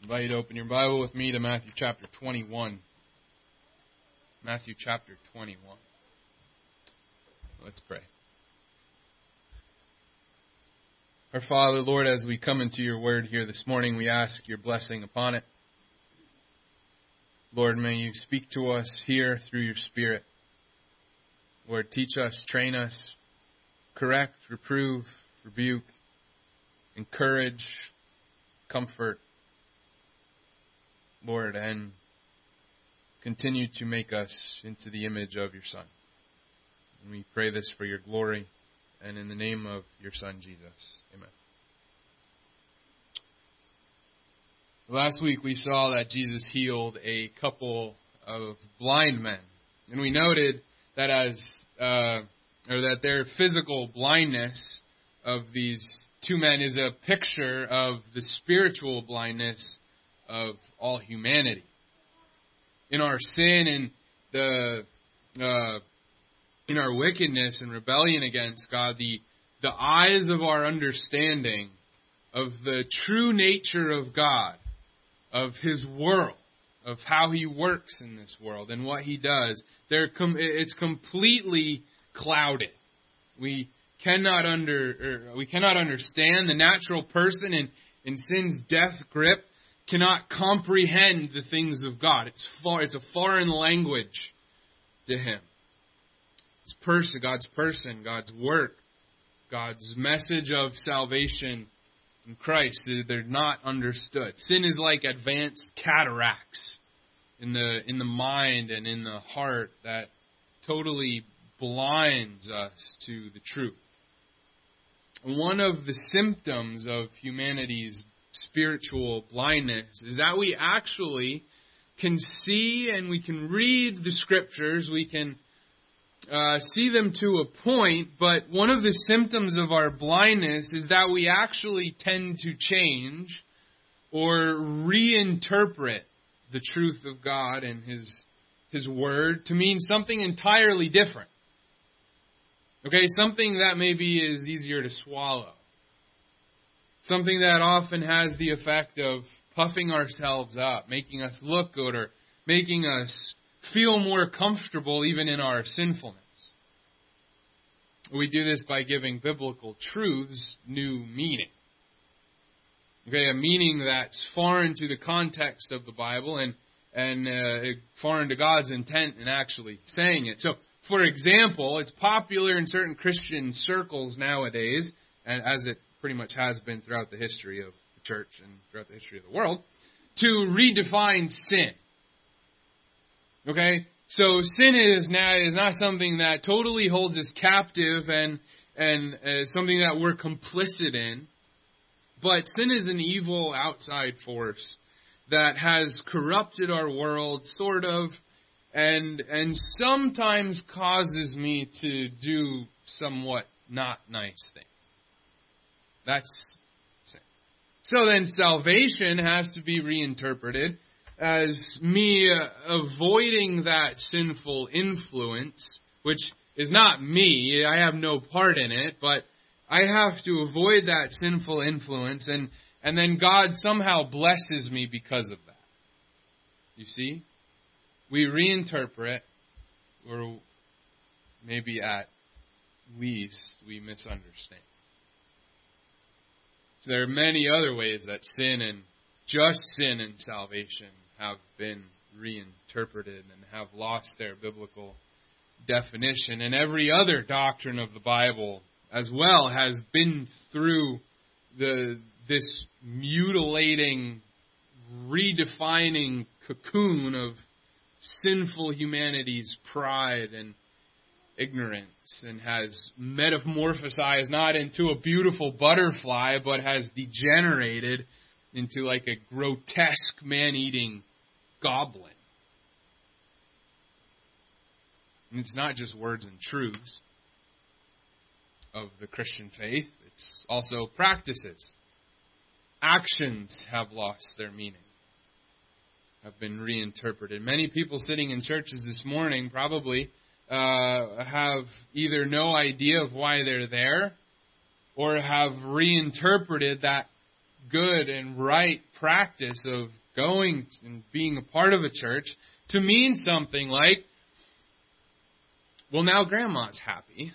invite you to open your Bible with me to Matthew chapter 21. Matthew chapter 21. Let's pray. Our Father, Lord, as we come into your word here this morning, we ask your blessing upon it. Lord, may you speak to us here through your Spirit. Lord, teach us, train us, correct, reprove, rebuke, encourage, comfort, Lord, and continue to make us into the image of your Son. And we pray this for your glory and in the name of your Son, Jesus. Amen. Last week we saw that Jesus healed a couple of blind men. And we noted that that their physical blindness of these two men is a picture of the spiritual blindness of all humanity. In our sin and in our wickedness and rebellion against God, the eyes of our understanding of the true nature of God, of His world, of how He works in this world and what He does, it's completely clouded. We cannot understand the natural person in sin's death grip cannot comprehend the things of God. It's a foreign language to him. God's person, God's work, God's message of salvation in Christ, they're not understood. Sin is like advanced cataracts in the mind and in the heart that totally blinds us to the truth. One of the symptoms of humanity's spiritual blindness is that we actually can see and we can read the Scriptures, we can see them to a point, but one of the symptoms of our blindness is that we actually tend to change or reinterpret the truth of God and His Word to mean something entirely different. Okay, something that maybe is easier to swallow. Something that often has the effect of puffing ourselves up, making us look good, or making us feel more comfortable even in our sinfulness. We do this by giving biblical truths new meaning. Okay, a meaning that's foreign to the context of the Bible and foreign to God's intent in actually saying it. So, for example, it's popular in certain Christian circles nowadays, and as it pretty much has been throughout the history of the church and throughout the history of the world, to redefine sin. Okay? So sin is not something that totally holds us captive and something that we're complicit in. But sin is an evil outside force that has corrupted our world, sort of, and sometimes causes me to do somewhat not nice things. That's sin. So then salvation has to be reinterpreted as me avoiding that sinful influence, which is not me. I have no part in it, but I have to avoid that sinful influence, and then God somehow blesses me because of that. You see? We reinterpret, or maybe at least we misunderstand. So there are many other ways that sin and just sin and salvation have been reinterpreted and have lost their biblical definition. And every other doctrine of the Bible as well has been through this mutilating, redefining cocoon of sinful humanity's pride and ignorance, and has metamorphosized not into a beautiful butterfly, but has degenerated into like a grotesque man-eating goblin. And it's not just words and truths of the Christian faith, it's also practices. Actions have lost their meaning, have been reinterpreted. Many people sitting in churches this morning probably have either no idea of why they're there, or have reinterpreted that good and right practice of going and being a part of a church to mean something like, well, now Grandma's happy.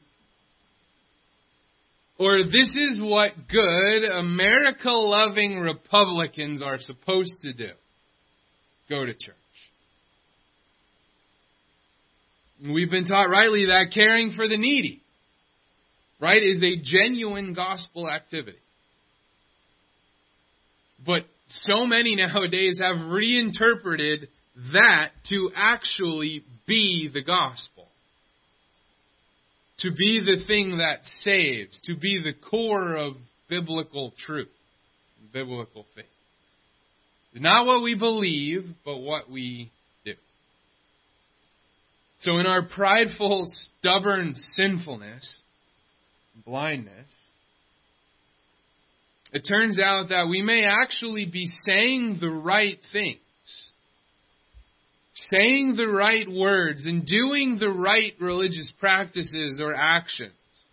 Or this is what good, America-loving Republicans are supposed to do. Go to church. We've been taught rightly that caring for the needy, right, is a genuine gospel activity. But so many nowadays have reinterpreted that to actually be the gospel. To be the thing that saves. To be the core of biblical truth. Biblical faith. It's not what we believe, but what we do. So in our prideful, stubborn sinfulness, blindness, it turns out that we may actually be saying the right things, saying the right words, and doing the right religious practices or actions.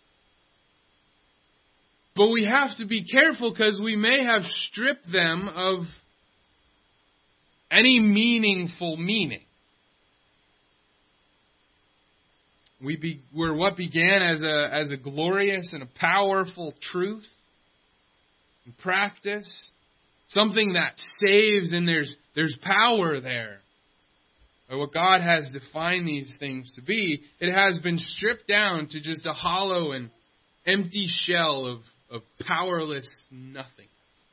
But we have to be careful because we may have stripped them of any meaningful meaning. We're what began as a glorious and a powerful truth and practice, something that saves, and there's power there. Or what God has defined these things to be, it has been stripped down to just a hollow and empty shell of powerless nothing.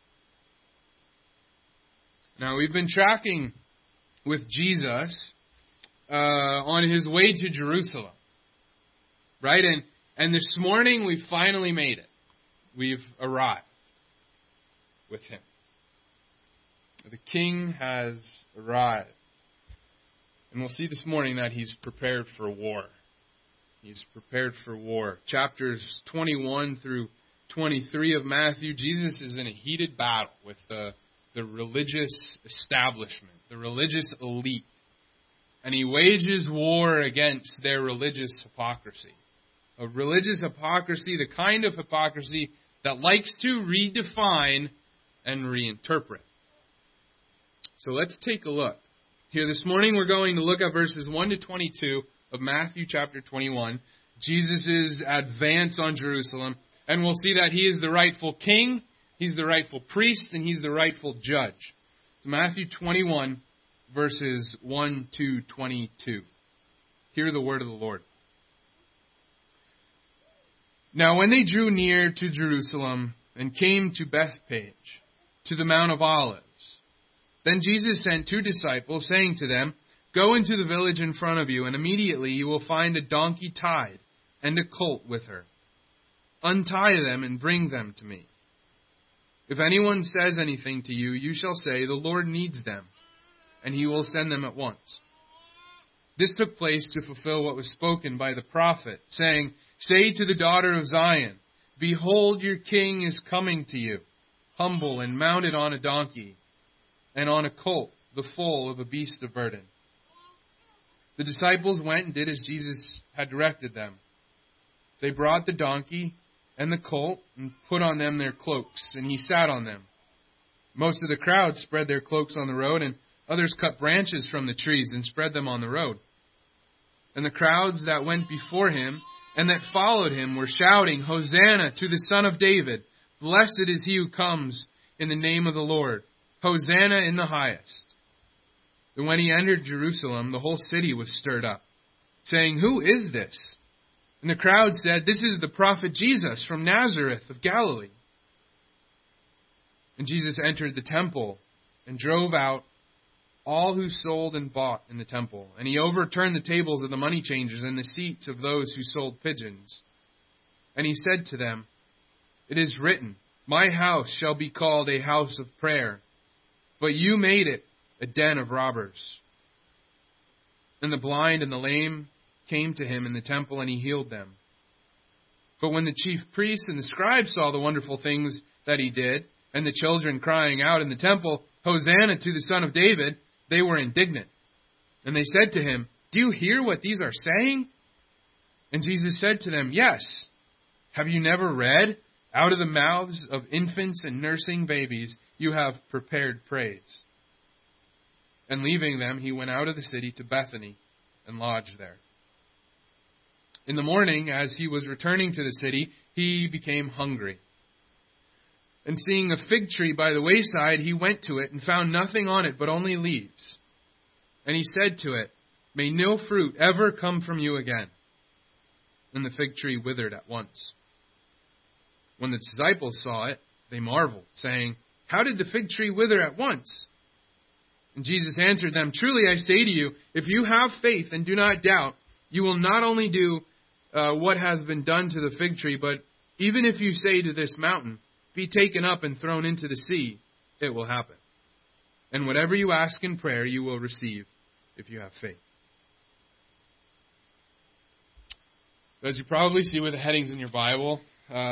Now, we've been tracking with Jesus on his way to Jerusalem. Right? And this morning we finally made it. We've arrived with him. The King has arrived. And we'll see this morning that he's prepared for war. He's prepared for war. Chapters 21 through 23 of Matthew, Jesus is in a heated battle with the religious establishment, the religious elite. And he wages war against their religious hypocrisy. A religious hypocrisy, the kind of hypocrisy that likes to redefine and reinterpret. So let's take a look. Here this morning we're going to look at verses 1 to 22 of Matthew chapter 21. Jesus' advance on Jerusalem. And we'll see that he is the rightful king, he's the rightful priest, and he's the rightful judge. So Matthew 21, verses 1 to 22. Hear the word of the Lord. Now when they drew near to Jerusalem and came to Bethphage, to the Mount of Olives, then Jesus sent 2 disciples, saying to them, Go into the village in front of you, and immediately you will find a donkey tied and a colt with her. Untie them and bring them to me. If anyone says anything to you, you shall say, The Lord needs them, and he will send them at once. This took place to fulfill what was spoken by the prophet, saying, Say to the daughter of Zion, Behold, your king is coming to you, humble and mounted on a donkey, and on a colt, the foal of a beast of burden. The disciples went and did as Jesus had directed them. They brought the donkey and the colt and put on them their cloaks, and he sat on them. Most of the crowd spread their cloaks on the road, and others cut branches from the trees and spread them on the road. And the crowds that went before him and that followed him were shouting, Hosanna to the Son of David. Blessed is he who comes in the name of the Lord. Hosanna in the highest. And when he entered Jerusalem, the whole city was stirred up, saying, Who is this? And the crowd said, This is the prophet Jesus from Nazareth of Galilee. And Jesus entered the temple and drove out all who sold and bought in the temple. And he overturned the tables of the money changers and the seats of those who sold pigeons. And he said to them, It is written, My house shall be called a house of prayer, but you made it a den of robbers. And the blind and the lame came to him in the temple, and he healed them. But when the chief priests and the scribes saw the wonderful things that he did, and the children crying out in the temple, Hosanna to the Son of David, they were indignant. And they said to him, Do you hear what these are saying? And Jesus said to them, Yes. Have you never read? Out of the mouths of infants and nursing babies you have prepared praise." And leaving them, he went out of the city to Bethany and lodged there. In the morning, as he was returning to the city, he became hungry. And seeing a fig tree by the wayside, he went to it and found nothing on it but only leaves. And he said to it, "May no fruit ever come from you again." And the fig tree withered at once. When the disciples saw it, they marveled, saying, "How did the fig tree wither at once?" And Jesus answered them, "Truly I say to you, if you have faith and do not doubt, you will not only do what has been done to the fig tree, but even if you say to this mountain, 'Be taken up and thrown into the sea,' it will happen. And whatever you ask in prayer, you will receive if you have faith." As you probably see with the headings in your Bible,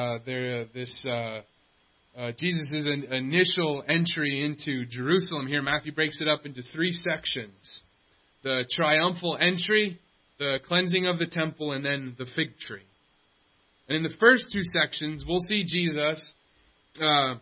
Jesus' initial entry into Jerusalem here, Matthew breaks it up into 3 sections. The triumphal entry, the cleansing of the temple, and then the fig tree. And in the first 2 sections, we'll see Jesus, we'll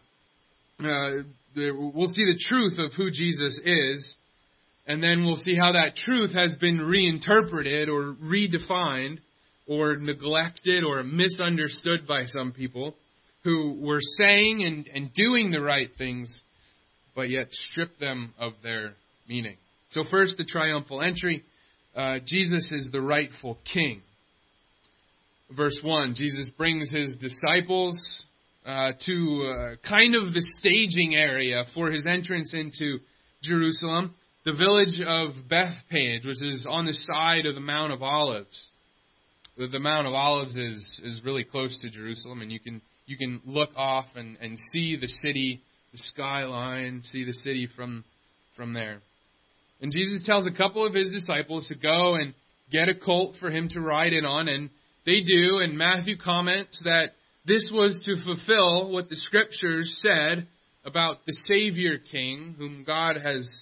see the truth of who Jesus is, and then we'll see how that truth has been reinterpreted or redefined or neglected or misunderstood by some people who were saying and doing the right things, but yet stripped them of their meaning. So first, the triumphal entry. Jesus is the rightful king. Verse 1, Jesus brings his disciples to kind of the staging area for his entrance into Jerusalem, the village of Bethphage, which is on the side of the Mount of Olives. The Mount of Olives is really close to Jerusalem, and you can look off and see the city, the skyline, see the city from there. And Jesus tells a couple of his disciples to go and get a colt for him to ride in on, and they do, and Matthew comments that this was to fulfill what the Scriptures said about the Savior King, whom God has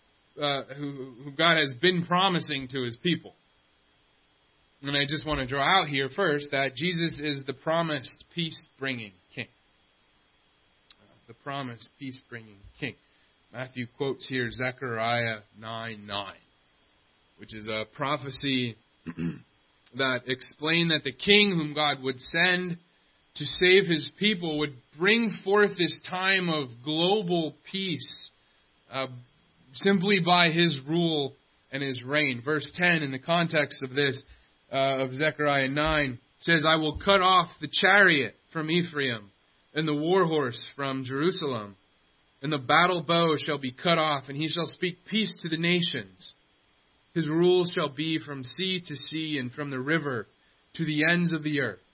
been promising to his people. And I just want to draw out here first that Jesus is the promised peace-bringing king. The promised peace-bringing king. Matthew quotes here Zechariah 9:9, which is a prophecy that explained that the king whom God would send to save his people would bring forth this time of global peace simply by his rule and his reign. Verse 10, in the context of this, of Zechariah 9, says, "I will cut off the chariot from Ephraim and the war horse from Jerusalem. And the battle bow shall be cut off, and he shall speak peace to the nations. His rule shall be from sea to sea and from the river to the ends of the earth."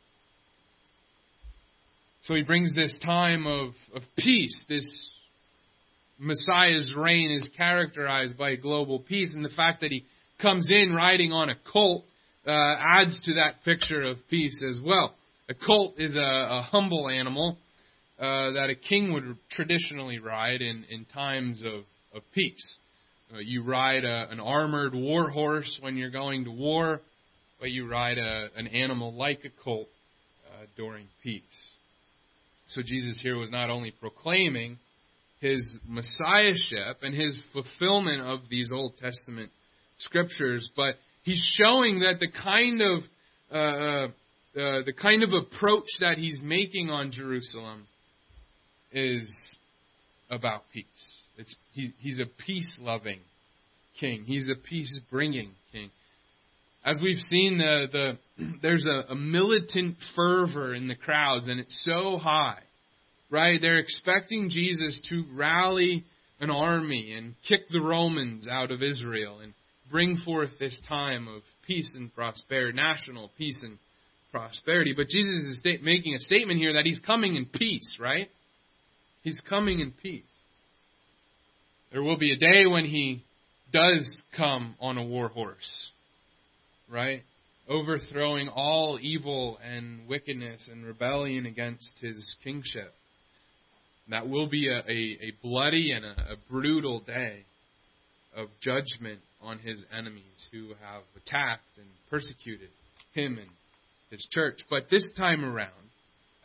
So he brings this time of peace. This Messiah's reign is characterized by global peace, and the fact that he comes in riding on a colt adds to that picture of peace as well. A colt is a humble animal that a king would traditionally ride in times of peace. You ride an armored war horse when you're going to war, but you ride an animal like a colt during peace. So Jesus here was not only proclaiming his messiahship and his fulfillment of these Old Testament scriptures, but he's showing that the kind of approach that he's making on Jerusalem is about peace. He's a peace-loving king. He's a peace-bringing king. As we've seen, there's a militant fervor in the crowds, and it's so high, right? They're expecting Jesus to rally an army and kick the Romans out of Israel and bring forth this time of peace and prosperity, national peace and prosperity. But Jesus is making a statement here that he's coming in peace, right? He's coming in peace. There will be a day when he does come on a war horse, right? Overthrowing all evil and wickedness and rebellion against his kingship. That will be a bloody and a brutal day of judgment on his enemies who have attacked and persecuted him and his church. But this time around,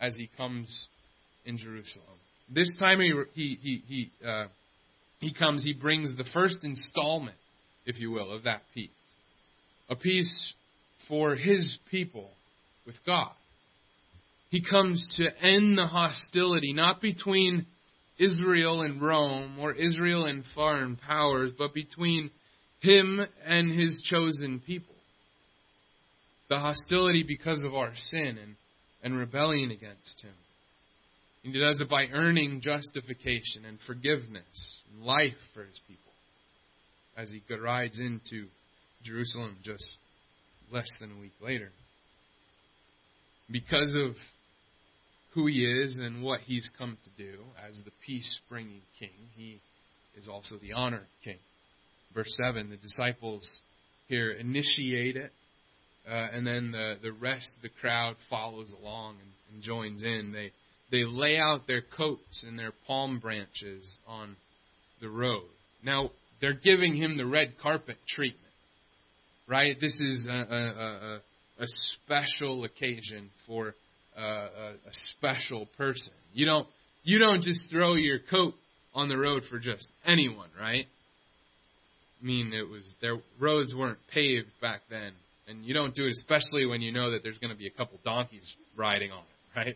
as he comes in Jerusalem. This time he comes, he brings the first installment, if you will, of that peace. A peace for his people with God. He comes to end the hostility, not between Israel and Rome or Israel and foreign powers, but between him and his chosen people. The hostility because of our sin and rebellion against him. And he does it by earning justification and forgiveness and life for his people as he rides into Jerusalem just less than a week later. Because of who he is and what he's come to do as the peace-bringing king, he is also the honored king. Verse 7, the disciples here initiate it, and then the rest of the crowd follows along and joins in. They lay out their coats and their palm branches on the road. Now, they're giving him the red carpet treatment, right? This is a special occasion for a special person. You don't just throw your coat on the road for just anyone, right? I mean, their roads weren't paved back then, and you don't do it especially when you know that there's going to be a couple donkeys riding on it, right?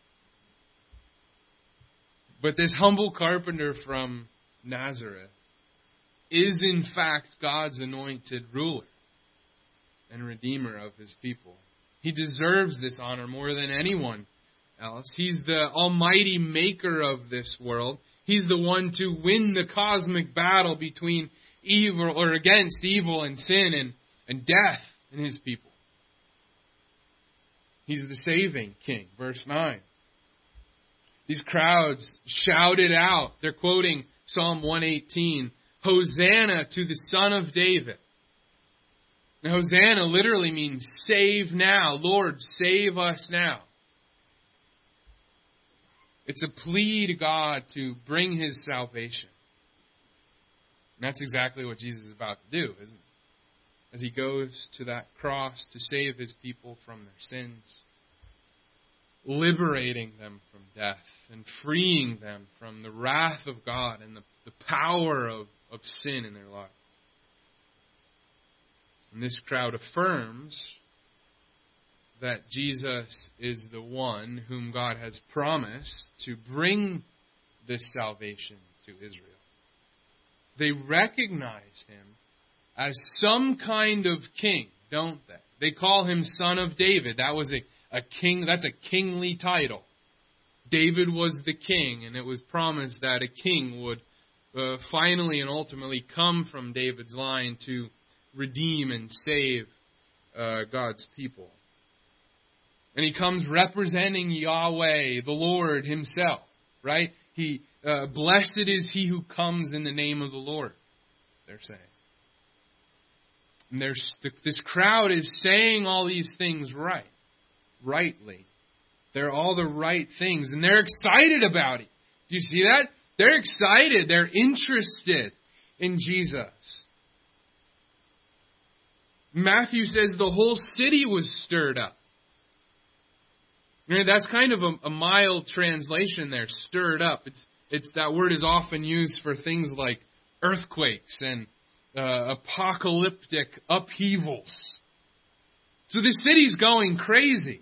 But this humble carpenter from Nazareth is in fact God's anointed ruler and redeemer of his people. He deserves this honor more than anyone else. He's the almighty maker of this world. He's the one to win the cosmic battle between evil or against evil and sin and death in his people. He's the saving king. Verse 9. These crowds shouted out. They're quoting Psalm 118. Hosanna to the Son of David. Now, Hosanna literally means save now. Lord, save us now. It's a plea to God to bring his salvation. And that's exactly what Jesus is about to do, isn't it? As he goes to that cross to save his people from their sins, liberating them from death and freeing them from the wrath of God and the power of sin in their life. And this crowd affirms that Jesus is the one whom God has promised to bring this salvation to Israel. They recognize him as some kind of king, don't they? They call him Son of David. That was a king. That's a kingly title. David was the king, and it was promised that a king would finally and ultimately come from David's line to redeem and save God's people. And he comes representing Yahweh, the Lord himself, right? Blessed is he who comes in the name of the Lord, they're saying. And this crowd is saying all these things rightly. They're all the right things, and they're excited about it. Do you see that? They're excited. They're interested in Jesus. Matthew says the whole city was stirred up. That's kind of a mild translation there, stirred up. It's that word is often used for things like earthquakes and apocalyptic upheavals. So the city's going crazy.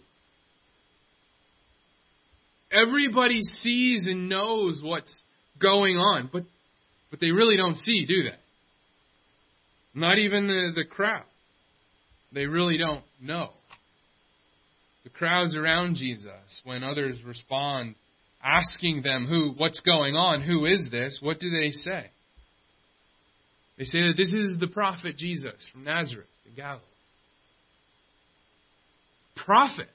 Everybody sees and knows what's going on, but they really don't see, do they? Not even the crowd. They really don't know. The crowds around Jesus, when others respond, asking them what's going on, who is this, what do they say? They say that this is the prophet Jesus from Nazareth in Galilee. Prophet.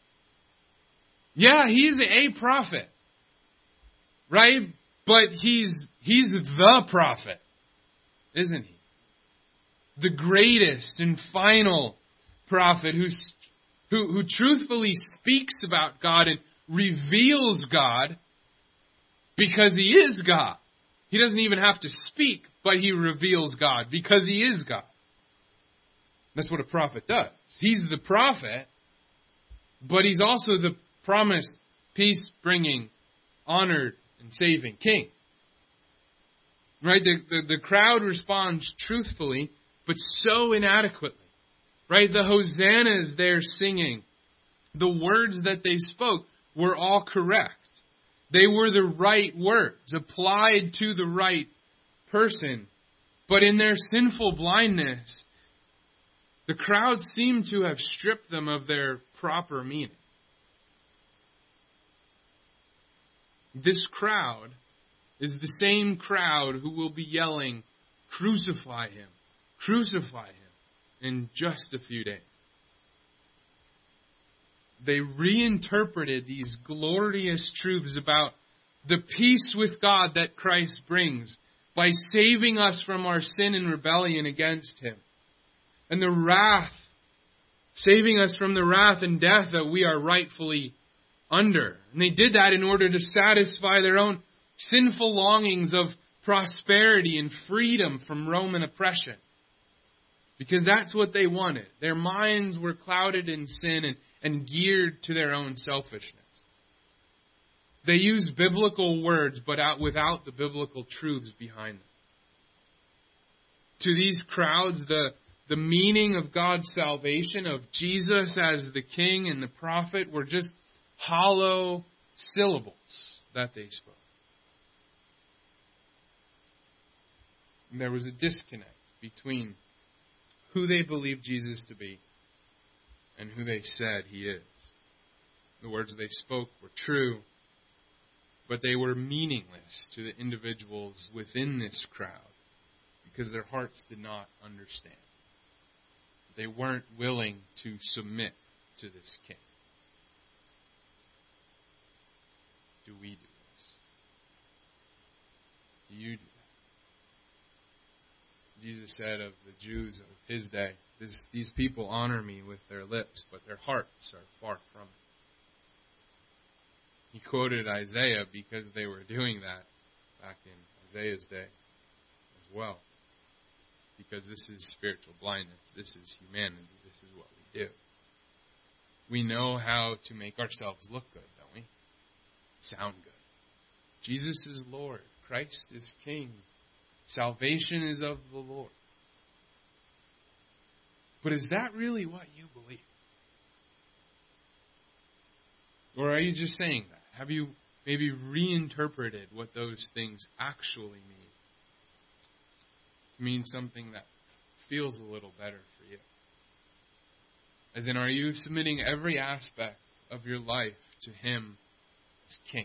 Yeah, he's a prophet. Right? But he's the prophet, isn't he? The greatest and final prophet who truthfully speaks about God and reveals God because he is God. He doesn't even have to speak, but he reveals God because he is God. That's what a prophet does. He's the prophet, but he's also the promised peace-bringing, honored, and saving King. Right? The crowd responds truthfully, but so inadequately. Right? The hosannas they're singing, the words that they spoke were all correct. They were the right words, applied to the right person. But in their sinful blindness, the crowd seemed to have stripped them of their proper meaning. This crowd is the same crowd who will be yelling, "Crucify him, crucify him," in just a few days. They reinterpreted these glorious truths about the peace with God that Christ brings by saving us from our sin and rebellion against Him. And the wrath, saving us from the wrath and death that we are rightfully under. And they did that in order to satisfy their own sinful longings of prosperity and freedom from Roman oppression. Because that's what they wanted. Their minds were clouded in sin and geared to their own selfishness. They used biblical words, but without the biblical truths behind them. To these crowds, the meaning of God's salvation, of Jesus as the King and the prophet, were just hollow syllables that they spoke. And there was a disconnect between who they believed Jesus to be and who they said He is. The words they spoke were true, but they were meaningless to the individuals within this crowd because their hearts did not understand. They weren't willing to submit to this King. Do we do this? Do you do that? Jesus said of the Jews of His day, these people honor me with their lips, but their hearts are far from it. He quoted Isaiah because they were doing that back in Isaiah's day as well. Because this is spiritual blindness. This is humanity. This is what we do. We know how to make ourselves look good, don't we? Sound good. Jesus is Lord. Christ is King. Salvation is of the Lord. But is that really what you believe? Or are you just saying that? Have you maybe reinterpreted what those things actually mean? To mean something that feels a little better for you. As in, are you submitting every aspect of your life to Him as King?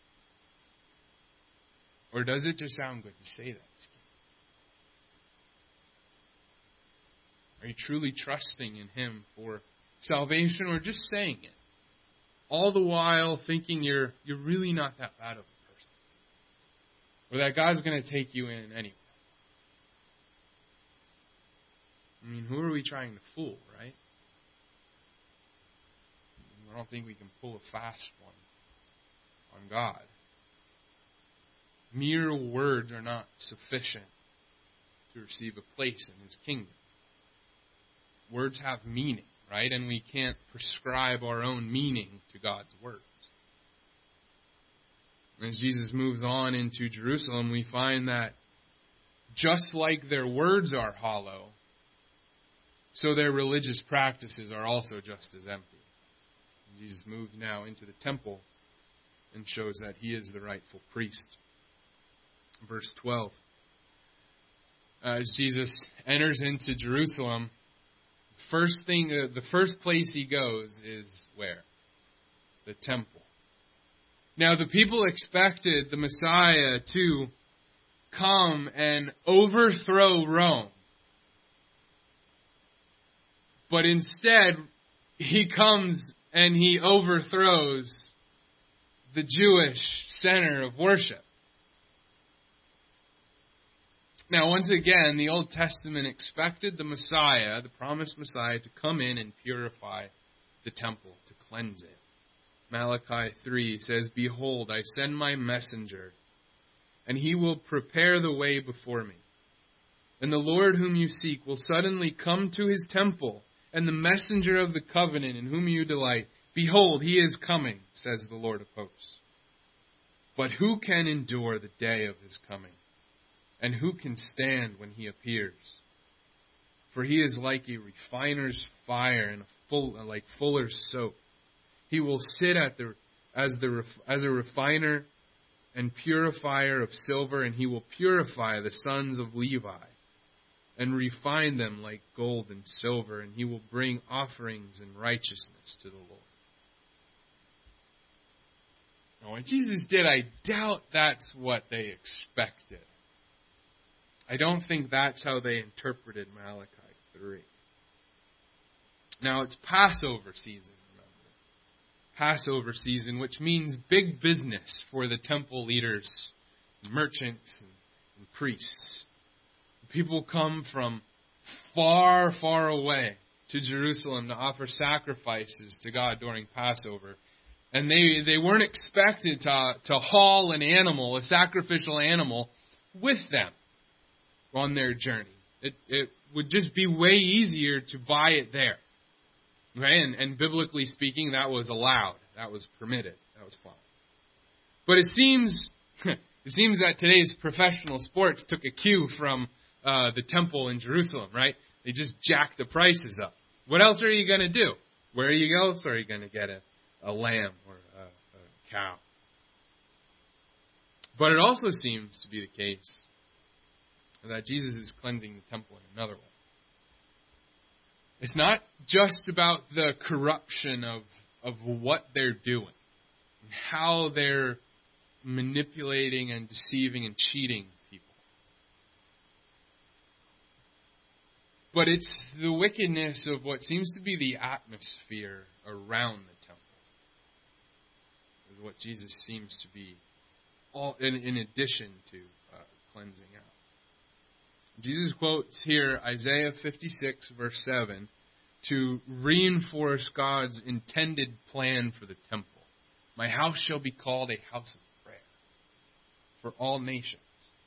Or does it just sound good to say that as King? Are you truly trusting in Him for salvation, or just saying it? All the while thinking you're really not that bad of a person. Or that God's going to take you in anyway. I mean, who are we trying to fool, right? I don't think we can pull a fast one on God. Mere words are not sufficient to receive a place in His kingdom. Words have meaning, right? And we can't prescribe our own meaning to God's words. As Jesus moves on into Jerusalem, we find that just like their words are hollow, so their religious practices are also just as empty. And Jesus moves now into the temple and shows that He is the rightful priest. Verse 12. As Jesus enters into Jerusalem, the first place He goes is where? The temple. Now the people expected the Messiah to come and overthrow Rome. But instead, He comes and He overthrows the Jewish center of worship. Now, once again, the Old Testament expected the Messiah, the promised Messiah, to come in and purify the temple, to cleanse it. Malachi 3 says, "Behold, I send my messenger, and he will prepare the way before me. And the Lord whom you seek will suddenly come to His temple, and the messenger of the covenant in whom you delight, Behold, he is coming, says the Lord of hosts. But who can endure the day of his coming? And who can stand when he appears? For he is like a refiner's fire and like fuller's soap. He will sit as a refiner and purifier of silver, and he will purify the sons of Levi and refine them like gold and silver, and he will bring offerings in righteousness to the Lord. Now, what Jesus did, I doubt that's what they expected. I don't think that's how they interpreted Malachi 3. Now, it's Passover season, remember. Passover season, which means big business for the temple leaders, merchants, and priests. People come from far, far away to Jerusalem to offer sacrifices to God during Passover. And they weren't expected to haul an animal, a sacrificial animal, with them on their journey. It would just be way easier to buy it there. Right? And biblically speaking, that was allowed. That was permitted. That was fine. But it seems that today's professional sports took a cue from the temple in Jerusalem, right? They just jacked the prices up. What else are you going to do? Where you go? So are you going to get a lamb or a cow? But it also seems to be the case that Jesus is cleansing the temple in another way. It's not just about the corruption of what they're doing, and how they're manipulating and deceiving and cheating people. But it's the wickedness of what seems to be the atmosphere around the temple. Is what Jesus seems to be all in addition to cleansing out. Jesus quotes here Isaiah 56 verse 7 to reinforce God's intended plan for the temple. My house shall be called a house of prayer for all nations.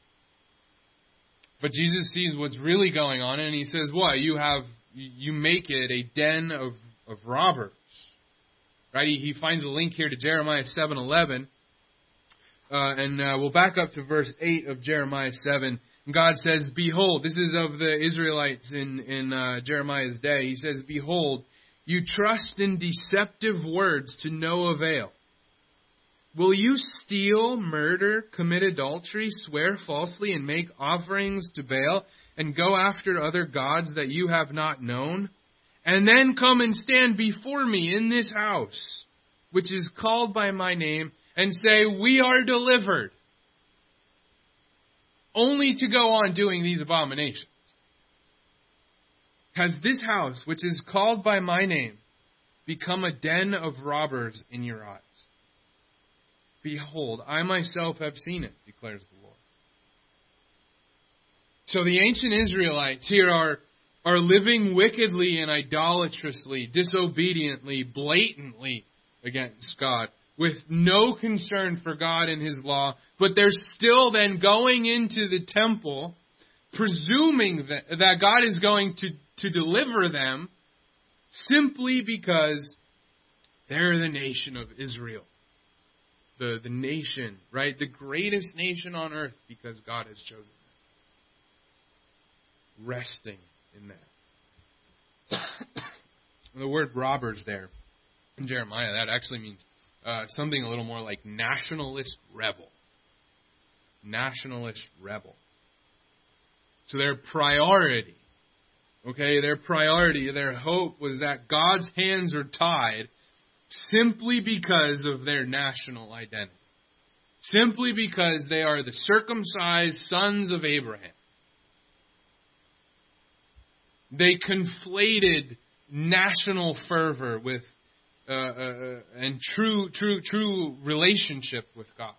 But Jesus sees what's really going on and he says, what? You make it a den of robbers. Right? He finds a link here to Jeremiah 7:11. And we'll back up to verse 8 of Jeremiah 7. God says, behold, this is of the Israelites in Jeremiah's day. He says, behold, you trust in deceptive words to no avail. Will you steal, murder, commit adultery, swear falsely, and make offerings to Baal, and go after other gods that you have not known? And then come and stand before me in this house, which is called by my name, and say, we are delivered. Only to go on doing these abominations. Has this house, which is called by my name, become a den of robbers in your eyes? Behold, I myself have seen it, declares the Lord. So the ancient Israelites here are living wickedly and idolatrously, disobediently, blatantly against God, with no concern for God and His law, but they're still then going into the temple, presuming that God is going to deliver them, simply because they're the nation of Israel. The nation, right? The greatest nation on earth, because God has chosen them. Resting in that. The word robbers there in Jeremiah, that actually means something a little more like nationalist rebel. Nationalist rebel. So their priority, their hope was that God's hands are tied simply because of their national identity. Simply because they are the circumcised sons of Abraham. They conflated national fervor with and true relationship with God.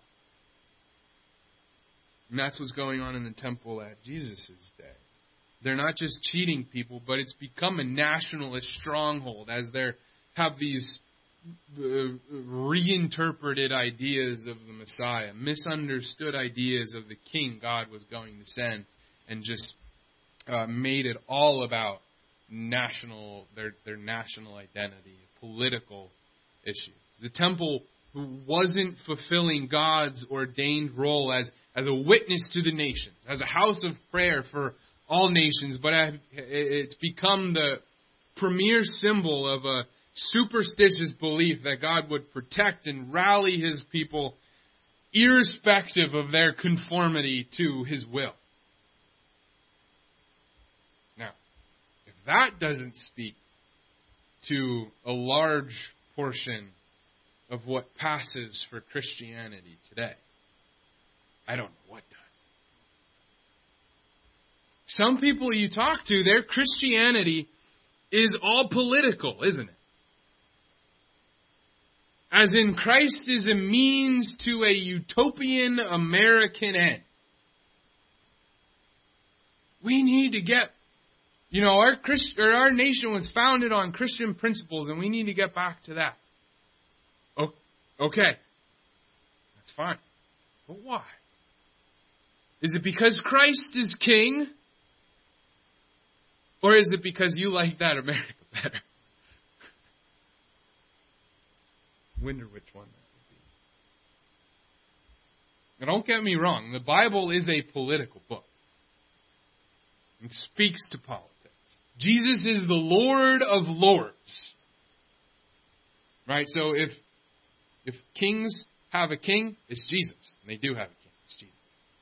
And that's what's going on in the temple at Jesus' day. They're not just cheating people, but it's become a nationalist stronghold as they have these reinterpreted ideas of the Messiah, misunderstood ideas of the king God was going to send, and just made it all about their national identity, political issues. The temple wasn't fulfilling God's ordained role as a witness to the nations, as a house of prayer for all nations, but it's become the premier symbol of a superstitious belief that God would protect and rally His people irrespective of their conformity to His will. Now, if that doesn't speak to a large portion of what passes for Christianity today, I don't know what does. Some people you talk to, their Christianity is all political, isn't it? As in, Christ is a means to a utopian American end. We need to get, our nation was founded on Christian principles, and we need to get back to that. Okay. That's fine. But why? Is it because Christ is king? Or is it because you like that America better? Wonder which one that would be. Now, don't get me wrong. The Bible is a political book. It speaks to politics. Jesus is the Lord of Lords. Right? So if kings have a king, it's Jesus. And they do have a king. It's Jesus.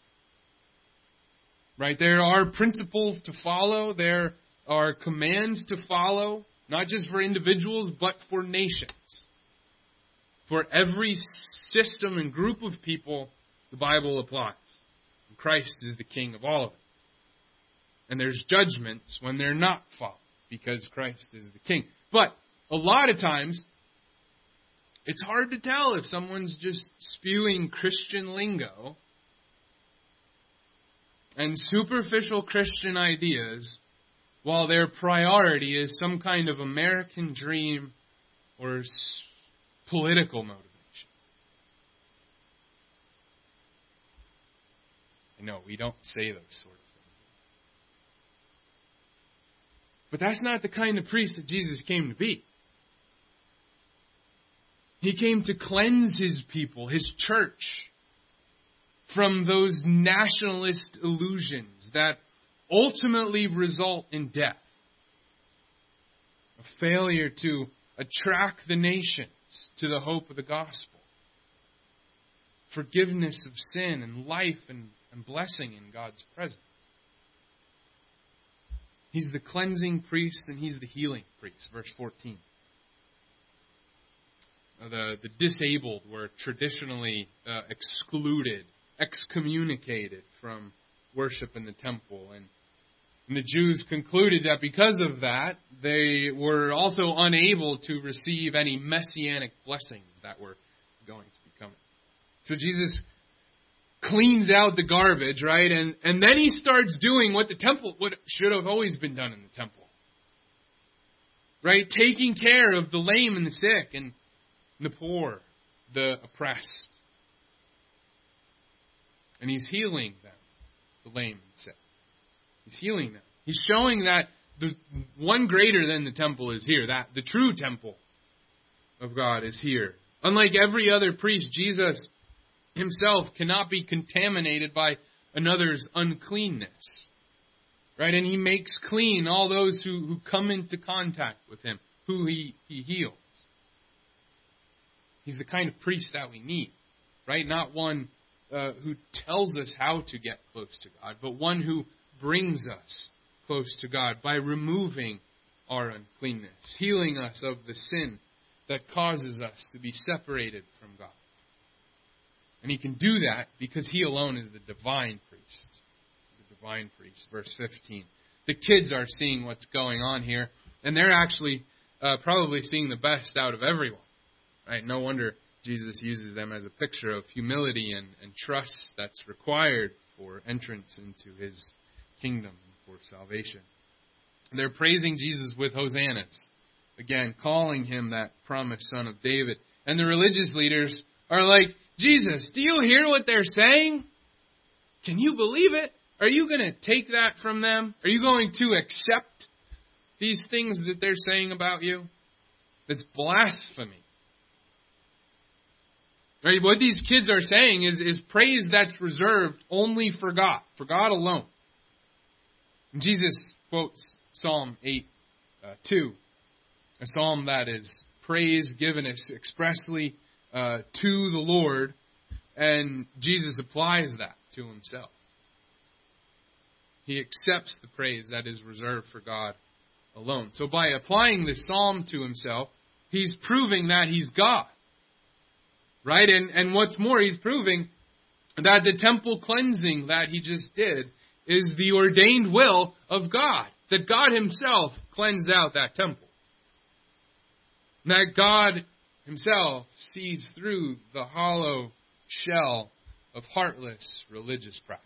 Right? There are principles to follow. There are commands to follow. Not just for individuals, but for nations. For every system and group of people, the Bible applies. And Christ is the king of all of it. And there's judgments when they're not followed, because Christ is the king. But a lot of times, it's hard to tell if someone's just spewing Christian lingo and superficial Christian ideas while their priority is some kind of American dream or political motivation. I know, we don't say those sort of things. But that's not the kind of priest that Jesus came to be. He came to cleanse His people, His church, from those nationalist illusions that ultimately result in death. A failure to attract the nations to the hope of the gospel. Forgiveness of sin and life and blessing in God's presence. He's the cleansing priest and He's the healing priest. Verse 14. The disabled were traditionally excluded, excommunicated from worship in the temple. And the Jews concluded that because of that, they were also unable to receive any messianic blessings that were going to be coming. So Jesus cleans out the garbage, right? And then He starts doing what should have always been done in the temple. Right? Taking care of the lame and the sick and the poor, the oppressed. And He's healing them, the lame and sick. He's healing them. He's showing that the one greater than the temple is here, that the true temple of God is here. Unlike every other priest, Jesus Himself cannot be contaminated by another's uncleanness. Right? And He makes clean all those who come into contact with Him, who He heals. He's the kind of priest that we need. Right? Not one who tells us how to get close to God, but one who brings us close to God by removing our uncleanness, healing us of the sin that causes us to be separated from God. And He can do that because He alone is the divine priest. The divine priest. Verse 15. The kids are seeing what's going on here, and they're actually probably seeing the best out of everyone. Right? No wonder Jesus uses them as a picture of humility and trust that's required for entrance into His kingdom and for salvation. They're praising Jesus with hosannas. Again, calling Him that promised son of David. And the religious leaders are like, Jesus, do you hear what they're saying? Can you believe it? Are you going to take that from them? Are you going to accept these things that they're saying about you? It's blasphemy. Right? What these kids are saying is praise that's reserved only for God alone. And Jesus quotes Psalm 8:2, a psalm that is praise given expressly to the Lord, and Jesus applies that to himself. He accepts the praise that is reserved for God alone. So by applying this psalm to himself, he's proving that he's God. Right? And what's more, he's proving that the temple cleansing that he just did is the ordained will of God. That God himself cleansed out that temple. That God himself sees through the hollow shell of heartless religious practice.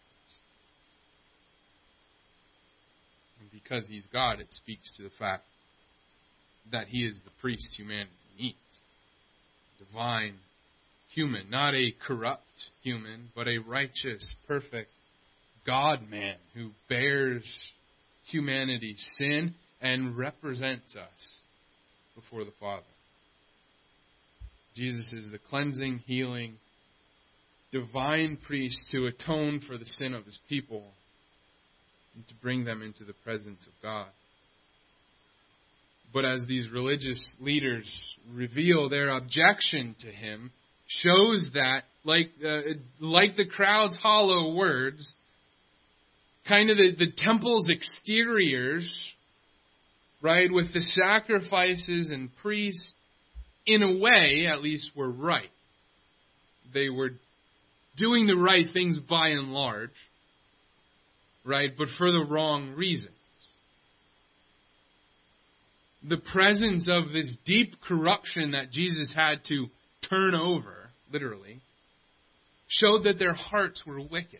And because he's God, it speaks to the fact that he is the priest humanity needs. Divine human, not a corrupt human, but a righteous, perfect God-man who bears humanity's sin and represents us before the Father. Jesus is the cleansing, healing, divine priest to atone for the sin of his people and to bring them into the presence of God. But as these religious leaders reveal their objection to him, shows that, like the crowd's hollow words, kind of the temple's exteriors, right, with the sacrifices and priests, in a way, at least, were right. They were doing the right things by and large, right, but for the wrong reasons. The presence of this deep corruption that Jesus had to turn over, literally, showed that their hearts were wicked.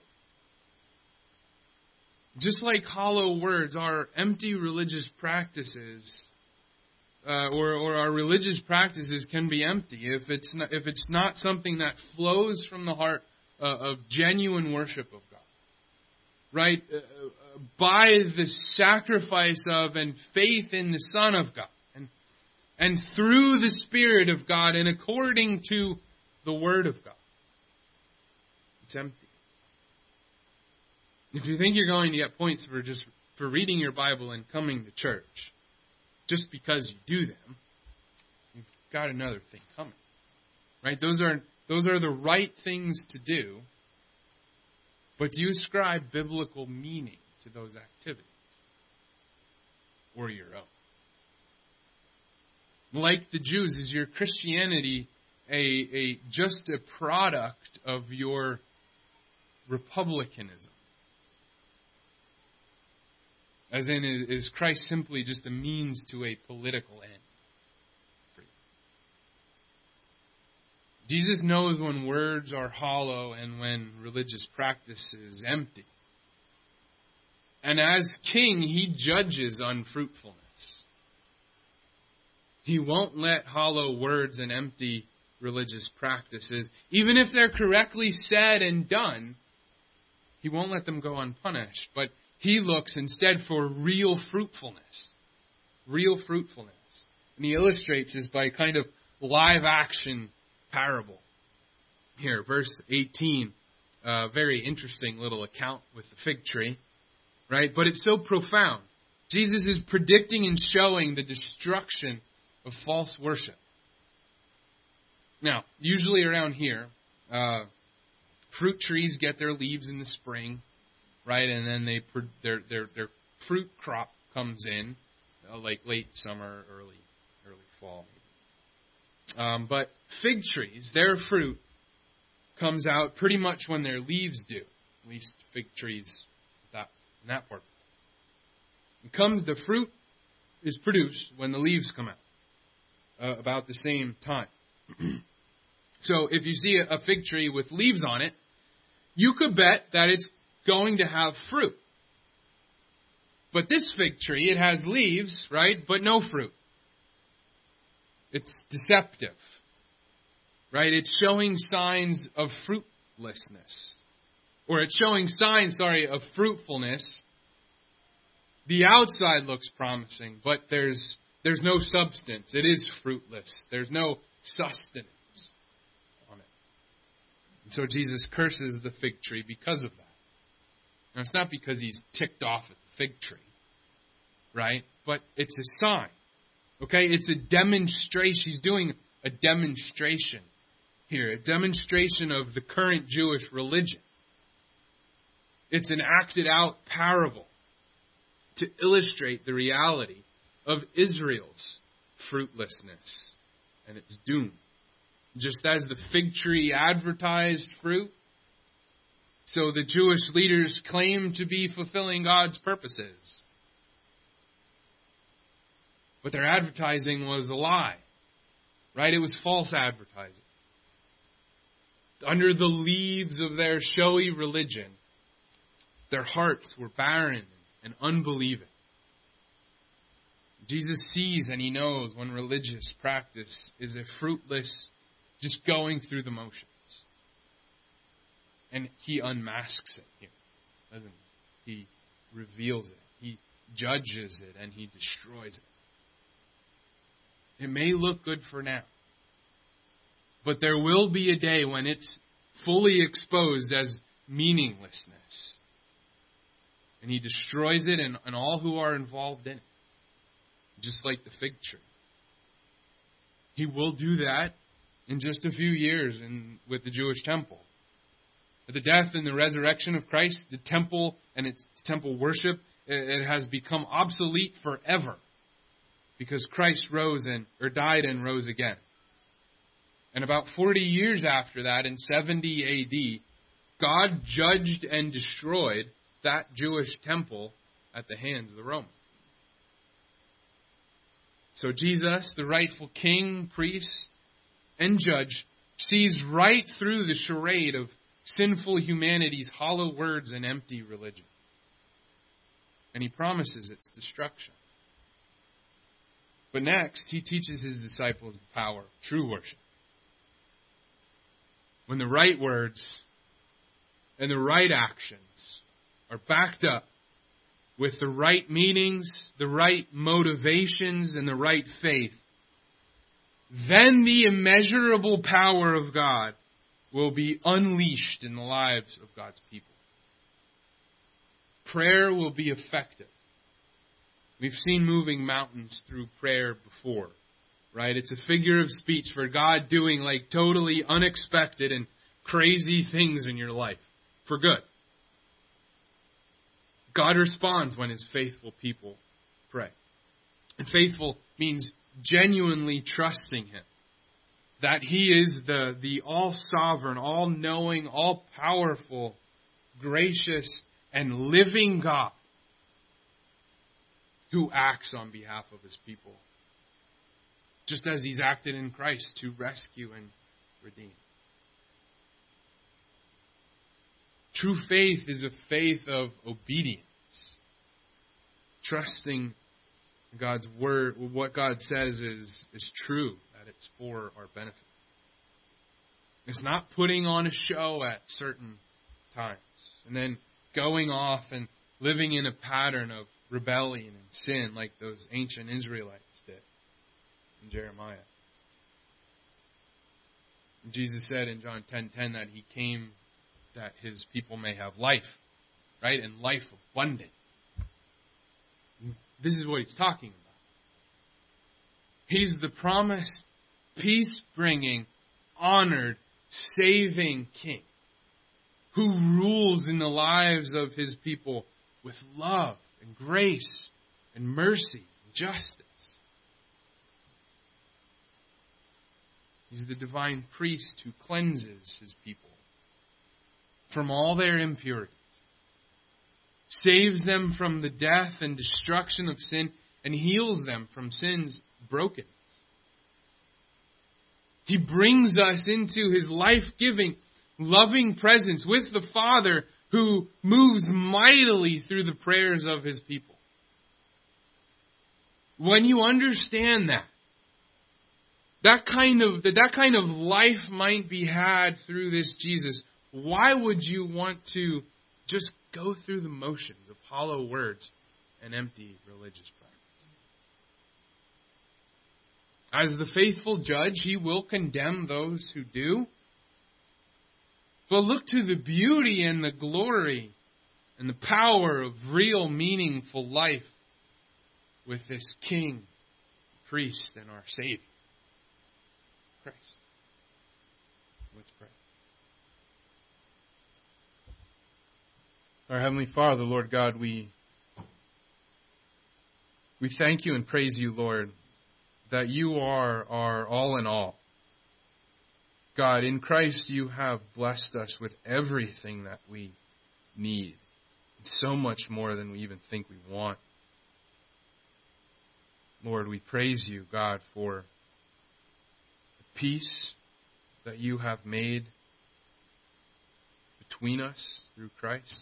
Just like hollow words, our empty religious practices, or our religious practices can be empty if it's not something that flows from the heart of genuine worship of God. Right? By the sacrifice of and faith in the Son of God. And through the Spirit of God and according to the Word of God. It's empty. If you think you're going to get points for reading your Bible and coming to church, just because you do them, you've got another thing coming. Right? Those are the right things to do. But do you ascribe biblical meaning to those activities? Or your own? Like the Jews, is your Christianity just a product of your republicanism? As in, is Christ simply just a means to a political end for you? Jesus knows when words are hollow and when religious practice is empty. And as king, he judges unfruitfulness. He won't let hollow words and empty religious practices, even if they're correctly said and done, he won't let them go unpunished. But he looks instead for real fruitfulness. Real fruitfulness. And he illustrates this by kind of live action parable. Here, verse 18. Very interesting little account with the fig tree. Right? But it's so profound. Jesus is predicting and showing the destruction of false worship. Now, usually around here, fruit trees get their leaves in the spring, right? And then their fruit crop comes in, like late summer, early fall. But fig trees, their fruit comes out pretty much when their leaves do. At least fig trees, in that part. The fruit is produced when the leaves come out. About the same time. So if you see a fig tree with leaves on it, you could bet that it's going to have fruit. But this fig tree, it has leaves, right, but no fruit. It's deceptive. Right? It's showing signs of fruitlessness. Or it's showing signs, of fruitfulness. The outside looks promising, but there's no substance. It is fruitless. There's no sustenance on it. And so Jesus curses the fig tree because of that. Now, it's not because he's ticked off at the fig tree, right? But it's a sign, okay? It's a demonstration. He's doing a demonstration here, a demonstration of the current Jewish religion. It's an acted out parable to illustrate the reality of Israel's fruitlessness and its doom. Just as the fig tree advertised fruit, so the Jewish leaders claimed to be fulfilling God's purposes. But their advertising was a lie, right? It was false advertising. Under the leaves of their showy religion, their hearts were barren and unbelieving. Jesus sees and he knows when religious practice is a fruitless, just going through the motions. And he unmasks it here, doesn't he? He reveals it. He judges it and he destroys it. It may look good for now, but there will be a day when it's fully exposed as meaninglessness. And he destroys it and all who are involved in it. Just like the fig tree. He will do that in just a few years with the Jewish temple. At the death and the resurrection of Christ, the temple and its temple worship, it has become obsolete forever. Because Christ died and rose again. And about 40 years after that, in 70 AD, God judged and destroyed that Jewish temple at the hands of the Romans. So Jesus, the rightful king, priest, and judge, sees right through the charade of sinful humanity's hollow words and empty religion. And he promises its destruction. But next, he teaches his disciples the power of true worship. When the right words and the right actions are backed up with the right meanings, the right motivations, and the right faith, then the immeasurable power of God will be unleashed in the lives of God's people. Prayer will be effective. We've seen moving mountains through prayer before, right? It's a figure of speech for God doing like totally unexpected and crazy things in your life for good. God responds when his faithful people pray. And faithful means genuinely trusting him. That he is the all-sovereign, all-knowing, all-powerful, gracious, and living God who acts on behalf of his people. Just as he's acted in Christ to rescue and redeem. True faith is a faith of obedience. Trusting God's word, what God says is true, that it's for our benefit. It's not putting on a show at certain times and then going off and living in a pattern of rebellion and sin like those ancient Israelites did in Jeremiah. Jesus said in John 10:10 that he came that his people may have life, right? And life abundant. This is what he's talking about. He's the promised, peace-bringing, honored, saving king who rules in the lives of his people with love and grace and mercy and justice. He's the divine priest who cleanses his people from all their impurities, saves them from the death and destruction of sin, and heals them from sin's brokenness. He brings us into his life-giving, loving presence with the Father who moves mightily through the prayers of his people. When you understand that kind of life might be had through this Jesus, why would you want to just go through the motions of hollow words and empty religious practice? As the faithful judge, he will condemn those who do. but look to the beauty and the glory and the power of real, meaningful life with this King, priest, and our Savior, Christ. Let's pray. Our Heavenly Father, Lord God, we thank you and praise you, Lord, that you are our all in all. God, in Christ you have blessed us with everything that we need. So much more than we even think we want. Lord, we praise you, God, for the peace that you have made between us through Christ.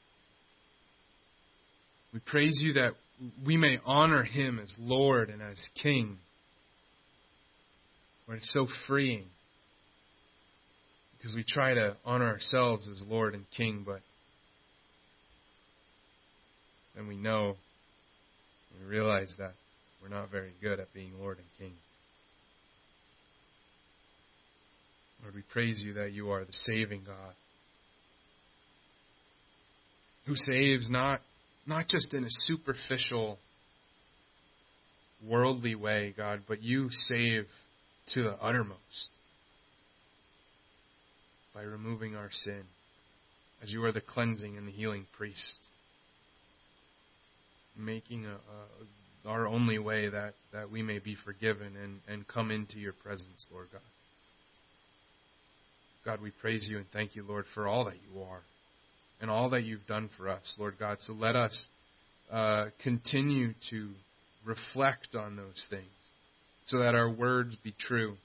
We praise you that we may honor him as Lord and as King. Lord, it's so freeing because we try to honor ourselves as Lord and King, but then we know, we realize that we're not very good at being Lord and King. Lord, we praise you that you are the saving God, who saves not just in a superficial, worldly way, God, but you save to the uttermost by removing our sin, as you are the cleansing and the healing priest, making our only way that we may be forgiven and come into your presence, Lord God. God, we praise you and thank you, Lord, for all that you are and all that you've done for us, Lord God. So let us continue to reflect on those things so that our words be true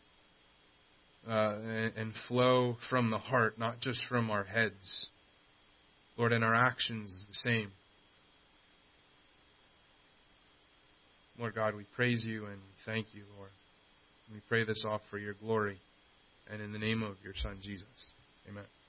and flow from the heart, not just from our heads. Lord, and our actions is the same. Lord God, we praise you and we thank you, Lord. We pray this all for your glory and in the name of your Son, Jesus. Amen.